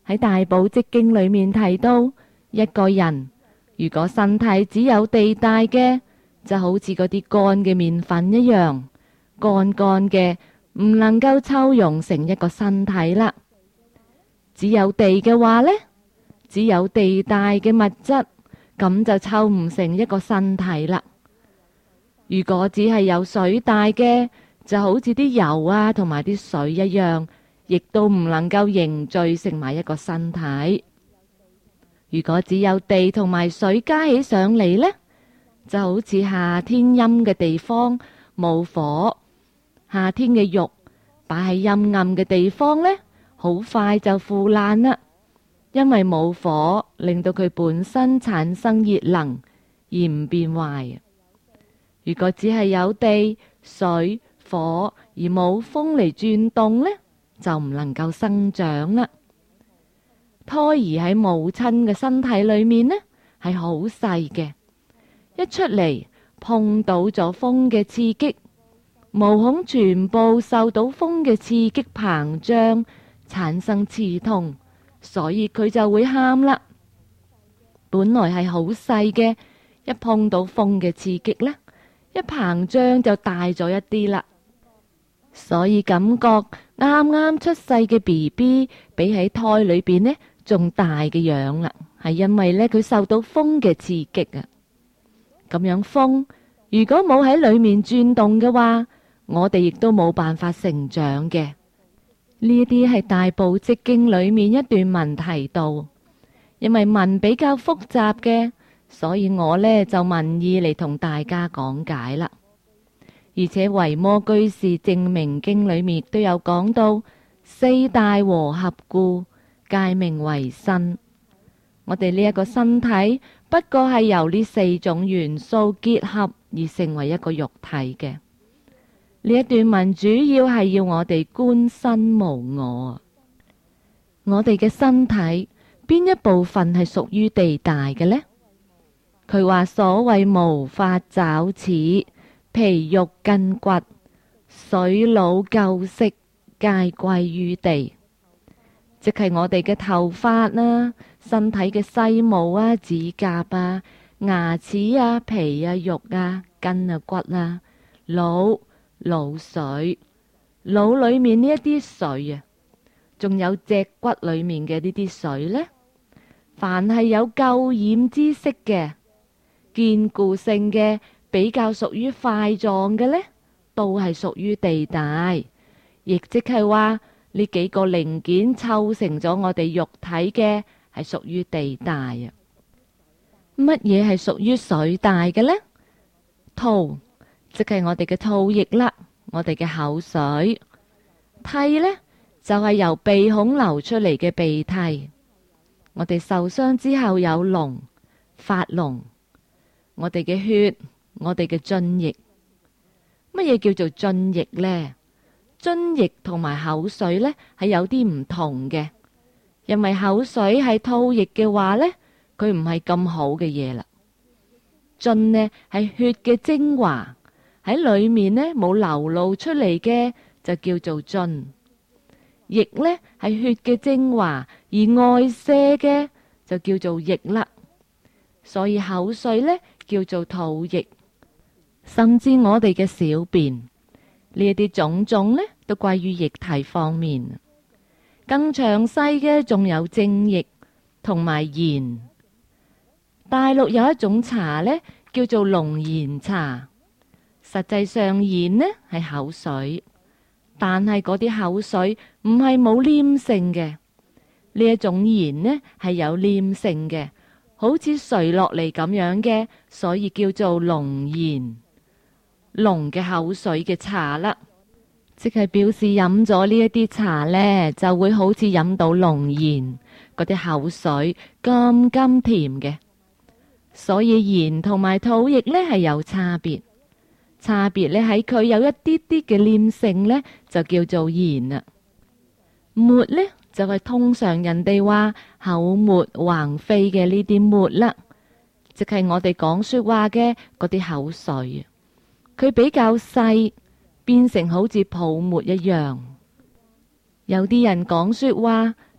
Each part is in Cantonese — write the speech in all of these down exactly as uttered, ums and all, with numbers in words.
喺大寶積經裏面提到，一個人如果身體只有地帶嘅，就好似嗰啲乾嘅麵粉一樣，乾乾嘅，唔能夠抽溶成一個身體啦。只有地嘅話呢，只有地帶嘅物質，咁就抽唔成一個身體啦。如果只係有水帶嘅，就好似啲油啊同埋啲水一樣，亦都唔能夠凝聚成埋一個身體。如果只有地同埋水加起上嚟呢，就好似夏天陰嘅地方冇火，夏天嘅肉擺喺陰暗嘅地方呢，好快就腐爛啦，因為冇火令到佢本身產生熱能而唔變壞。如果只係有地、水、火而冇風嚟轉動呢，就唔能夠生長啦。胎兒喺母親嘅身體裏面呢，係好細嘅，一出嚟碰到咗風嘅刺激，毛孔全部受到風嘅刺激膨脹，產生刺痛，所以佢就會喊啦。本來係好細嘅，一碰到風嘅刺激呢，一膨脹就大咗一啲啦。所以感覺啱啱出世嘅 B B 比喺胎裏邊呢仲大嘅樣啦，係因為呢，佢受到風嘅刺激啊。咁樣風如果冇喺裏面轉動嘅話，我哋亦都冇辦法成長嘅。呢一啲係大寶積經裏面一段文提到，因為文比較複雜嘅，所以我呢就文意嚟同大家講解啦。而且維摩居士證明經裏面亦都有講到，四大和合故，皆名為身。我哋呢一個身體不過係由呢四種元素結合而成為一個肉體嘅。呢一段文主要係要我哋觀身無我。我哋嘅身體邊一部分係屬於地大嘅呢？佢話所謂毛髮爪齒、皮肉筋骨、水腦垢色，皆歸於地，即係我哋嘅頭髮啦、身體嘅細毛啊、指甲啊、牙齒啊、皮啊、肉啊、筋啊、骨啊、腦、腦髓、腦裏面呢一啲水啊，仲有脊骨裏面嘅呢啲水呢，凡係有垢染之色嘅、堅固性嘅，比較屬於塊狀嘅呢，都係屬於地帶，亦即係話呢幾個零件湊成咗我哋肉體嘅，係屬於地帶啊。乜嘢係屬於水帶嘅呢？吐，即係我哋嘅吐液啦，我哋嘅口水。涕呢，就係由鼻孔流出嚟嘅鼻涕。我哋受傷之後有膿、發膿，我哋嘅血。我哋嘅津液，乜嘢叫做津液呢？津液同埋口水呢係有啲唔同嘅，因為口水係吐液嘅話呢，佢唔係咁好嘅嘢啦。津呢係血嘅精華，喺裏面呢冇流露出嚟嘅就叫做津。液呢係血嘅精華，而外瀉嘅就叫做液啦。所以口水呢叫做吐液。甚至我哋嘅小便呢一啲種種呢，都歸於液體方面。更詳細嘅仲有精液同埋鹽。大陸有一種茶呢，叫做龍涎茶。實際上鹽呢係口水，但係嗰啲口水唔係冇黏性嘅。呢一種鹽呢係有黏性嘅，好似垂落嚟咁樣嘅，所以叫做龍涎。龍嘅口水嘅茶啦，即係表示飲咗呢一啲茶呢，就會好似飲到龍涎嗰啲口水咁甘甜嘅。所以鹽同埋吐液呢係有差別，差別呢喺佢有一啲啲嘅黏性呢，就叫做鹽啦。沫呢就係、是、通常人哋話口沫橫飛嘅呢啲沫啦，即係我哋講說話嘅嗰啲口水。佢比較細，變成好似泡沫一樣。有啲人講說話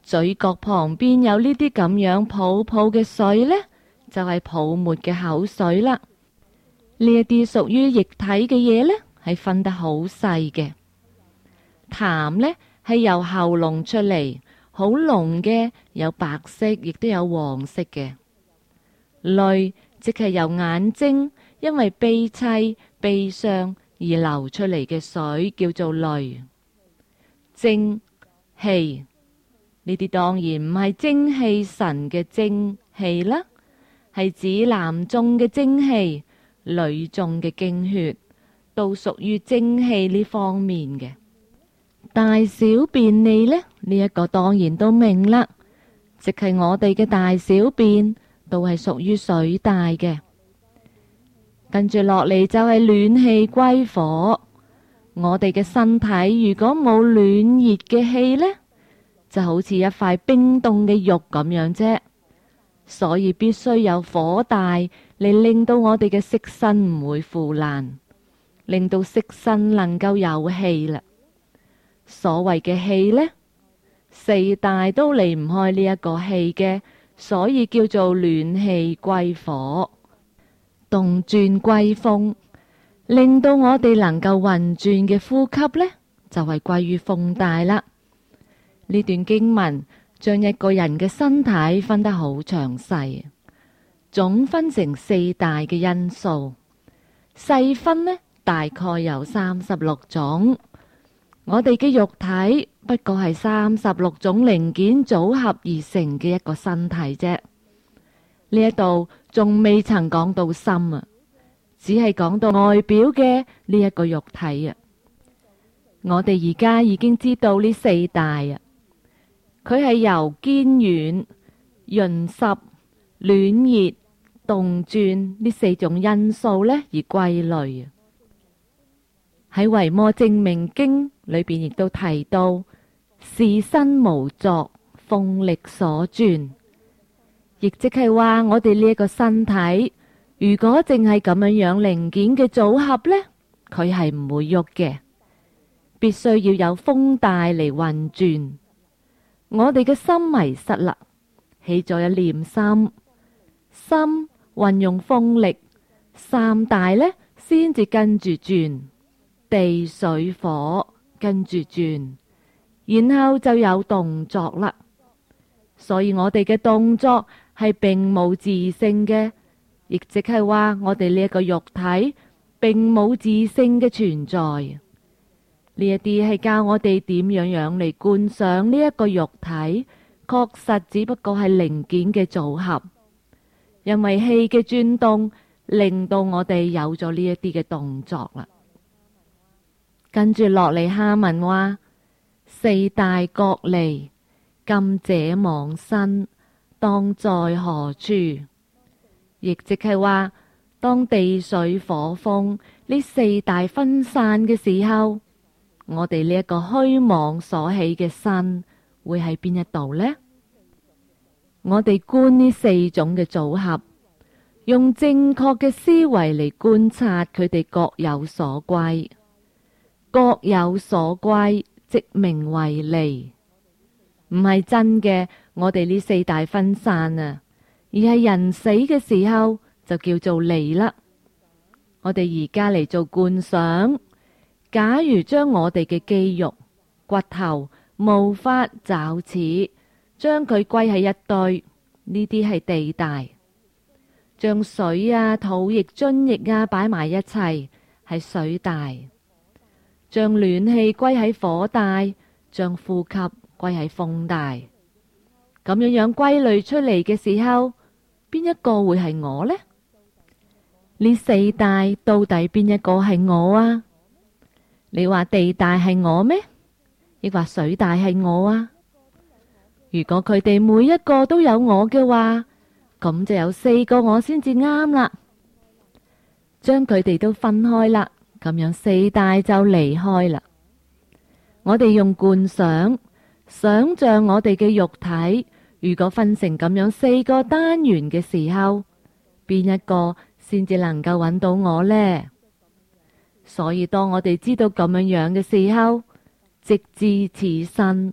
嘴角旁邊有呢啲咁樣泡泡嘅水呢，就係泡沫嘅口水啦。呢一啲屬於液體嘅嘢呢，係分得好細嘅。痰呢係由喉嚨出嚟，好濃嘅，有白色，亦都有黃色嘅。淚即係由眼睛因為悲悽悲傷而流出嚟嘅水，叫做淚。精氣呢啲當然唔係精氣神嘅精氣啦，係指男眾嘅精氣，女眾嘅經血，都屬於精氣呢方面嘅。大小便利呢，呢一個當然都明啦，即係我哋嘅大小便都係屬於水大嘅。跟住落嚟就係暖氣歸火。我哋嘅身體如果冇暖熱嘅氣呢，就好似一塊冰凍嘅肉咁樣啫。所以必須有火大嚟令到我哋嘅色身唔會腐爛，令到色身能夠有氣啦。所謂嘅氣呢，四大都離唔開呢一個氣嘅，所以叫做暖氣歸火，動轉歸風，令到我哋能夠運轉嘅呼吸呢，就係歸於風大啦。呢段經文將一個人嘅身體分得好詳細，總分成四大嘅因素，細分呢大概有三十六種。我哋嘅肉體不過係三十六種零件組合而成嘅一個身體啫。呢一度仲未曾講到心啊，只係講到外表嘅呢一個肉體啊。我哋而家已經知道呢四大啊，佢係由堅軟、潤濕、暖熱、動轉呢四種因素呢而歸類啊。喺《維摩證明經》裏邊亦都提到，是身無作，風力所轉，亦即係話我哋呢一個身體，如果淨係咁樣樣零件嘅組合呢，佢係唔會喐嘅，必須要有風帶嚟運轉。我哋嘅心迷失啦，起咗一念心，心運用風力，三大呢先至跟住轉。地水火跟住轉，然後就有動作啦。所以我哋嘅動作係並冇自性嘅，亦即係話我哋呢一個肉體並冇自性嘅存在。呢一啲係教我哋點樣樣嚟觀賞呢一個肉體，確實只不過係零件嘅組合，因為氣嘅轉動令到我哋有咗呢一啲嘅動作啦。跟住落嚟下文話，四大各離，今者妄身，當在何處？亦即係話，當地水火風呢四大分散嘅時候，我哋呢一個虛妄所起嘅身會喺邊一度呢？我哋觀呢四種嘅組合，用正確嘅思維嚟觀察佢哋各有所歸。各有所歸，即名為離，唔係真嘅。我哋呢四大分散啊，而係人死嘅時候就叫做離啦。我哋而家嚟做觀想，假如將我哋嘅肌肉、骨頭、毛髮、爪齒，將佢歸喺一堆，呢啲係地大；將水啊、土液、津液啊擺埋一齊，係水大。將暖氣歸喺火大，將呼吸歸喺風大，咁樣樣歸類出嚟嘅時候，邊一個會係我呢？呢四大到底邊一個係我啊？你話地大係我咩？亦話水大係我啊？如果佢哋每一個都有我嘅話，咁就有四個我先至啱啦。將佢哋都分開啦。咁樣四大就離開啦。我哋用觀想，想象我哋嘅肉體，如果分成咁樣四個單元嘅時候，邊一個先至能夠揾到我呢？所以當我哋知道咁樣樣嘅時候，即知此身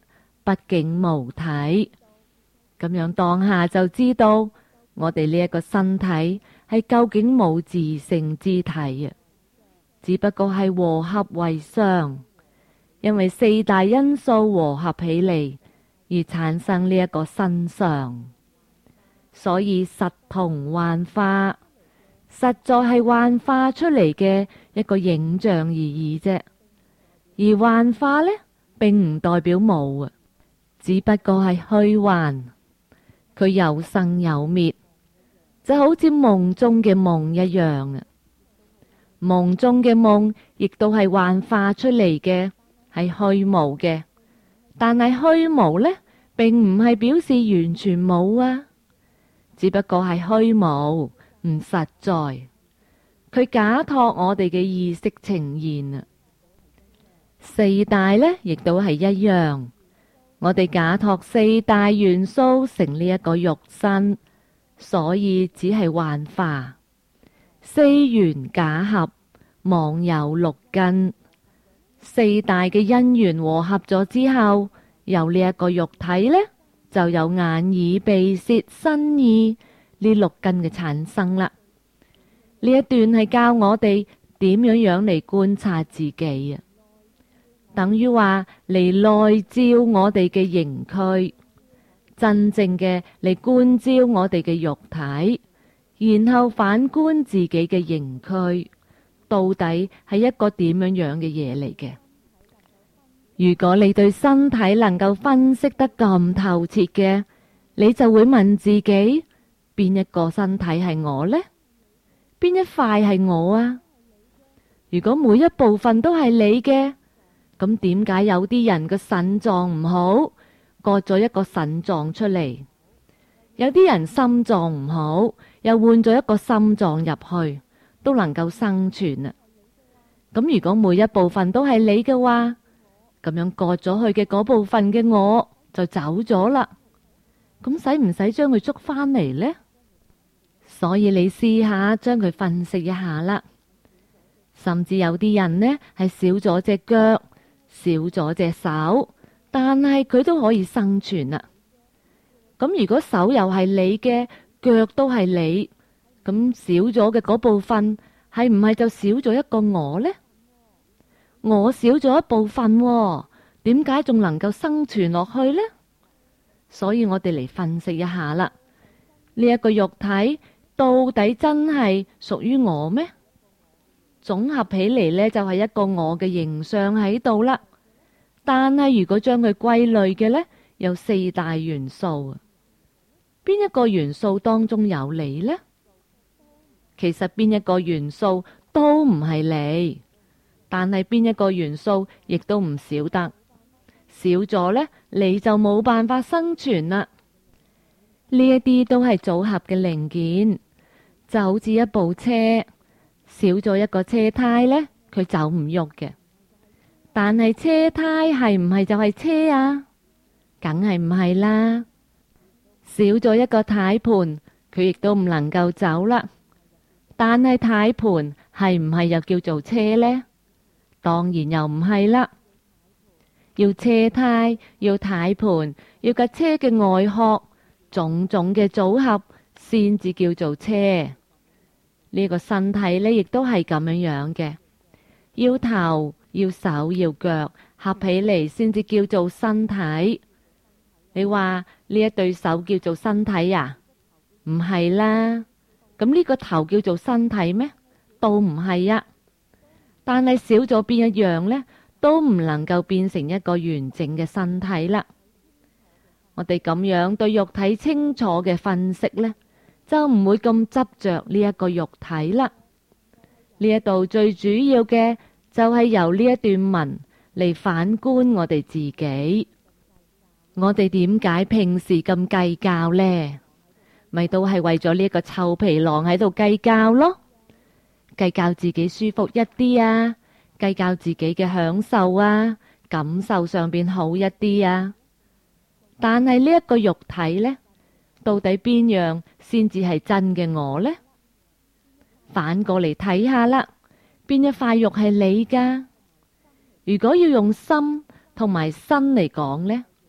畢竟無體。咁樣當下就知道我哋呢一個身體係究竟冇自性之體啊，只不過係和合為相，因為四大因素和合起嚟而產生呢一個身相，所以實同幻化，實在係幻化出嚟嘅一個影像而已啫。而幻化呢，並唔代表冇啊，只不過係虛幻，佢有生有滅，就好似夢中嘅夢一樣啊。夢中嘅夢亦都係幻化出嚟嘅，係虛無嘅。但係虛無呢，並唔係表示完全冇啊，只不過係虛無，唔實在。佢假託我哋嘅意識呈現啊。四大呢，亦都係一樣，我哋假託四大元素成呢一個肉身，所以只係幻化。四緣假合，妄有六根。四大嘅因緣和合咗之後，由呢一個肉體呢，就有眼耳鼻舌身意呢六根嘅產生啦。呢一段係教我哋點樣樣嚟觀察自己啊，等於話嚟內照我哋嘅形軀，真正嘅嚟觀照我哋嘅肉體，然後反觀自己嘅形軀，到底係一個點樣樣嘅嘢嚟嘅。如果你對身體能夠分析得咁透徹嘅，你就會問自己，邊一個身體係我呢？邊一塊係我啊？如果每一部分都係你嘅，咁點解有啲人個腎臟唔好，割咗一個腎臟出嚟？有啲人心臟唔好，又換咗一個心臟入去，都能夠生存啊！咁如果每一部分都係你嘅話，咁樣割咗去嘅嗰部分嘅我就走咗啦。咁使唔使將佢捉返嚟呢？所以你試下將佢分析一下啦。甚至有啲人呢係少咗隻腳，少咗隻手，但係佢都可以生存啦。咁如果手又係你嘅，腳都係你，咁少咗嘅嗰部分係唔係就少咗一個我呢？我少咗一部分喎，點解仲能夠生存落去呢？所以我哋嚟分析一下啦。呢一個肉體到底真係屬於我咩？總合起嚟呢，就係一個我嘅形象喺度啦。但係如果將佢歸類嘅呢，有四大元素，邊一個元素當中有你呢？其實邊一個元素都唔係你。但係邊一個元素亦都唔少得，少咗呢，你就冇辦法生存啦。呢一啲都係組合嘅零件，就好似一部車，少咗一個車胎呢，佢走唔喐嘅。但係車胎係唔係就係車啊？梗係唔係啦。少咗一個軚盤，佢亦都唔能夠走啦。但係軚盤係唔係又叫做車呢？當然又唔係啦，要車胎，要軚盤，要架車嘅外殼，種種嘅組合先至叫做車。呢個身體呢，亦都係咁樣樣嘅，要頭，要手，要腳合起嚟先至叫做身體。你話呢一對手叫做身體呀？唔係啦。咁呢個頭叫做身體咩？都唔係呀。但係少咗邊一樣呢，都唔能夠變成一個完整嘅身體啦。我哋咁樣對肉體清楚嘅分析呢，就唔會咁執着呢一個肉體啦。呢一度最主要嘅就係由呢一段文嚟反觀我哋自己。我哋點解平時咁計較呢？咪都係為咗呢一個臭皮囊喺度計較咯。計較自己舒服一啲啊，計較自己嘅享受啊，感受上邊好一啲啊。但係呢一個肉體呢，到底邊樣先至係真嘅我呢？反過嚟睇下啦，邊一塊肉係你噶？如果要用心同埋身嚟講呢，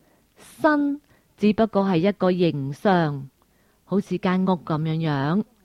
身只不過係一個形象，好似間屋咁樣樣。